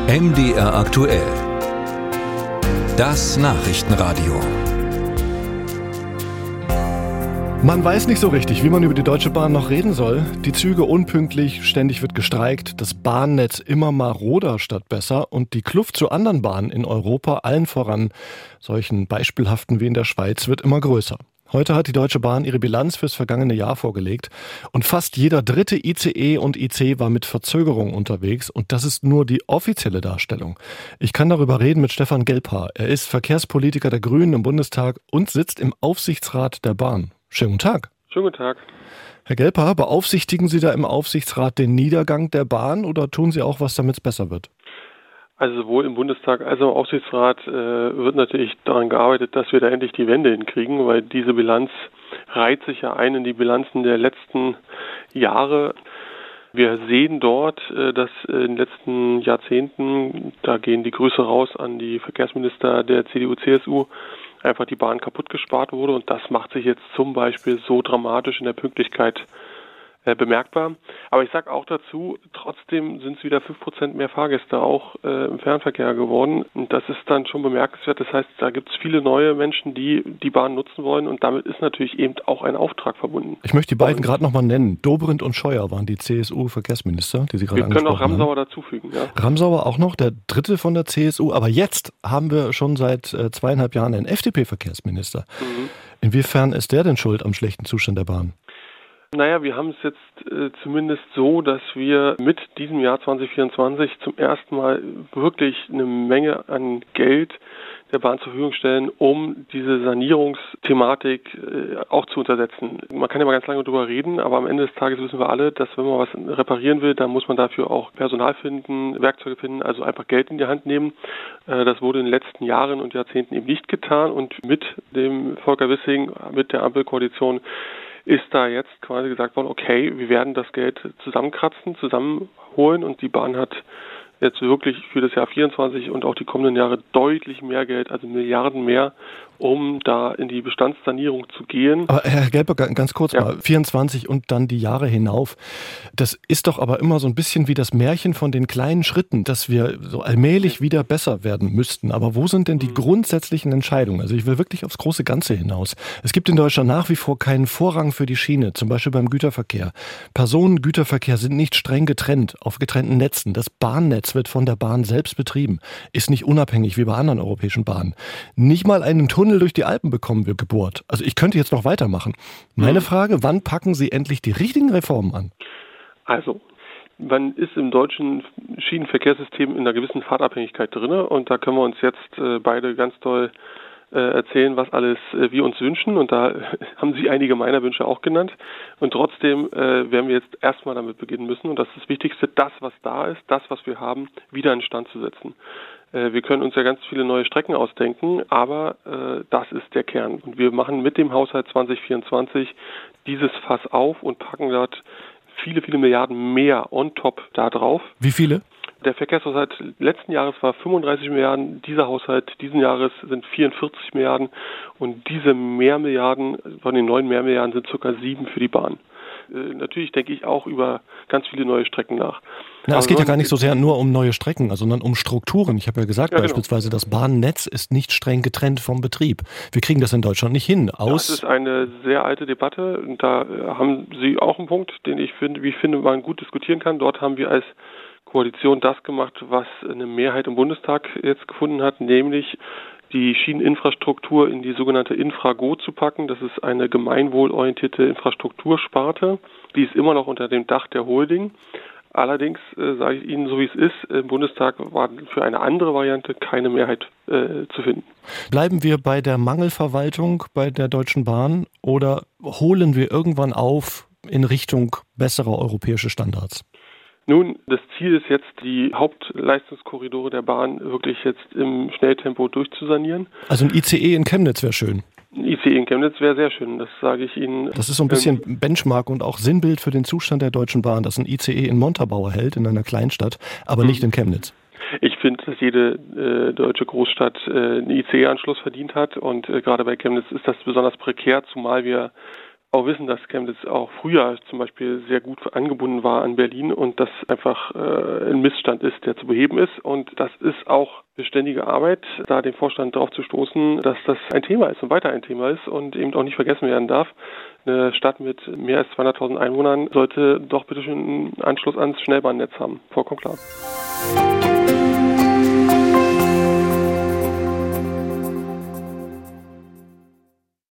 MDR aktuell. Das Nachrichtenradio. Man weiß nicht so richtig, wie man über die Deutsche Bahn noch reden soll. Die Züge unpünktlich, ständig wird gestreikt, das Bahnnetz immer maroder statt besser und die Kluft zu anderen Bahnen in Europa, allen voran solchen beispielhaften wie in der Schweiz, wird immer größer. Heute hat die Deutsche Bahn ihre Bilanz fürs vergangene Jahr vorgelegt und fast jeder dritte ICE und IC war mit Verzögerung unterwegs und das ist nur die offizielle Darstellung. Ich kann darüber reden mit Stefan Gelbhaar. Er ist Verkehrspolitiker der Grünen im Bundestag und sitzt im Aufsichtsrat der Bahn. Schönen guten Tag. Schönen guten Tag. Herr Gelbhaar, beaufsichtigen Sie da im Aufsichtsrat den Niedergang der Bahn oder tun Sie auch was, damit es besser wird? Also sowohl im Bundestag als auch im Aufsichtsrat wird natürlich daran gearbeitet, dass wir da endlich die Wende hinkriegen, weil diese Bilanz reiht sich ja ein in die Bilanzen der letzten Jahre. Wir sehen dort, dass in den letzten Jahrzehnten, da gehen die Grüße raus an die Verkehrsminister der CDU, CSU, einfach die Bahn kaputt gespart wurde und das macht sich jetzt zum Beispiel so dramatisch in der Pünktlichkeit bemerkbar. Aber ich sage auch dazu, trotzdem sind es wieder 5% mehr Fahrgäste auch im Fernverkehr geworden. Und das ist dann schon bemerkenswert. Das heißt, da gibt es viele neue Menschen, die die Bahn nutzen wollen. Und damit ist natürlich eben auch ein Auftrag verbunden. Ich möchte die beiden gerade nochmal nennen. Dobrindt und Scheuer waren die CSU-Verkehrsminister, die Sie gerade angesprochen haben. Wir können auch Ramsauer dazufügen. Ja. Ramsauer auch noch, der dritte von der CSU. Aber jetzt haben wir schon seit 2,5 Jahren einen FDP-Verkehrsminister. Inwiefern ist der denn schuld am schlechten Zustand der Bahn? Naja, wir haben es jetzt zumindest so, dass wir mit diesem Jahr 2024 zum ersten Mal wirklich eine Menge an Geld der Bahn zur Verfügung stellen, um diese Sanierungsthematik auch zu untersetzen. Man kann ja mal ganz lange drüber reden, aber am Ende des Tages wissen wir alle, dass wenn man was reparieren will, dann muss man dafür auch Personal finden, Werkzeuge finden, also einfach Geld in die Hand nehmen. Das wurde in den letzten Jahren und Jahrzehnten eben nicht getan und mit dem Volker Wissing, mit der Ampelkoalition, ist da jetzt quasi gesagt worden, okay, wir werden das Geld zusammenkratzen, zusammenholen und die Bahn hat jetzt wirklich für das Jahr 24 und auch die kommenden Jahre deutlich mehr Geld, also Milliarden mehr, um da in die Bestandssanierung zu gehen. Aber Herr Gelbhaar, ganz kurz mal, 24 und dann die Jahre hinauf. Das ist doch aber immer so ein bisschen wie das Märchen von den kleinen Schritten, dass wir so allmählich wieder besser werden müssten. Aber wo sind denn die grundsätzlichen Entscheidungen? Also ich will wirklich aufs große Ganze hinaus. Es gibt in Deutschland nach wie vor keinen Vorrang für die Schiene, zum Beispiel beim Güterverkehr. Personengüterverkehr sind nicht streng getrennt auf getrennten Netzen. Das Bahnnetz wird von der Bahn selbst betrieben, ist nicht unabhängig wie bei anderen europäischen Bahnen. Nicht mal einen Tunnel durch die Alpen bekommen wir gebohrt. Also ich könnte jetzt noch weitermachen. Meine Frage, wann packen Sie endlich die richtigen Reformen an? Also, man ist im deutschen Schienenverkehrssystem in einer gewissen Fahrtabhängigkeit drin und da können wir uns jetzt beide ganz toll erzählen, was alles wir uns wünschen und da haben Sie einige meiner Wünsche auch genannt und trotzdem werden wir jetzt erstmal damit beginnen müssen und das ist das Wichtigste, das was da ist, das was wir haben, wieder in Stand zu setzen. Wir können uns ja ganz viele neue Strecken ausdenken, aber das ist der Kern und wir machen mit dem Haushalt 2024 dieses Fass auf und packen dort viele, viele Milliarden mehr on top da drauf. Wie viele? Der Verkehrshaushalt letzten Jahres war 35 Milliarden, dieser Haushalt diesen Jahres sind 44 Milliarden und diese Mehrmilliarden, von den 9 Mehrmilliarden sind ca. 7 für die Bahn. Natürlich denke ich auch über ganz viele neue Strecken nach. Na, es geht ja gar nicht so sehr nur um neue Strecken, sondern um Strukturen. Ich habe ja gesagt, beispielsweise das Bahnnetz ist nicht streng getrennt vom Betrieb. Wir kriegen das in Deutschland nicht hin. Das ist eine sehr alte Debatte und da haben Sie auch einen Punkt, den ich finde, man gut diskutieren kann. Dort haben wir als Koalition das gemacht, was eine Mehrheit im Bundestag jetzt gefunden hat, nämlich die Schieneninfrastruktur in die sogenannte Infrago zu packen. Das ist eine gemeinwohlorientierte Infrastruktursparte. Die ist immer noch unter dem Dach der Holding. Allerdings sage ich Ihnen, so wie es ist, im Bundestag war für eine andere Variante keine Mehrheit zu finden. Bleiben wir bei der Mangelverwaltung bei der Deutschen Bahn oder holen wir irgendwann auf in Richtung besserer europäische Standards? Nun, das Ziel ist jetzt, die Hauptleistungskorridore der Bahn wirklich jetzt im Schnelltempo durchzusanieren. Also ein ICE in Chemnitz wäre schön. Ein ICE in Chemnitz wäre sehr schön, das sage ich Ihnen. Das ist so ein bisschen Benchmark und auch Sinnbild für den Zustand der Deutschen Bahn, dass ein ICE in Montabaur hält, in einer Kleinstadt, aber nicht in Chemnitz. Ich finde, dass jede deutsche Großstadt einen ICE-Anschluss verdient hat und gerade bei Chemnitz ist das besonders prekär, zumal wir auch wissen, dass Chemnitz auch früher zum Beispiel sehr gut angebunden war an Berlin und das einfach ein Missstand ist, der zu beheben ist. Und das ist auch beständige Arbeit, da den Vorstand darauf zu stoßen, dass das ein Thema ist und weiter ein Thema ist und eben auch nicht vergessen werden darf. Eine Stadt mit mehr als 200.000 Einwohnern sollte doch bitte schon einen Anschluss ans Schnellbahnnetz haben. Vollkommen klar.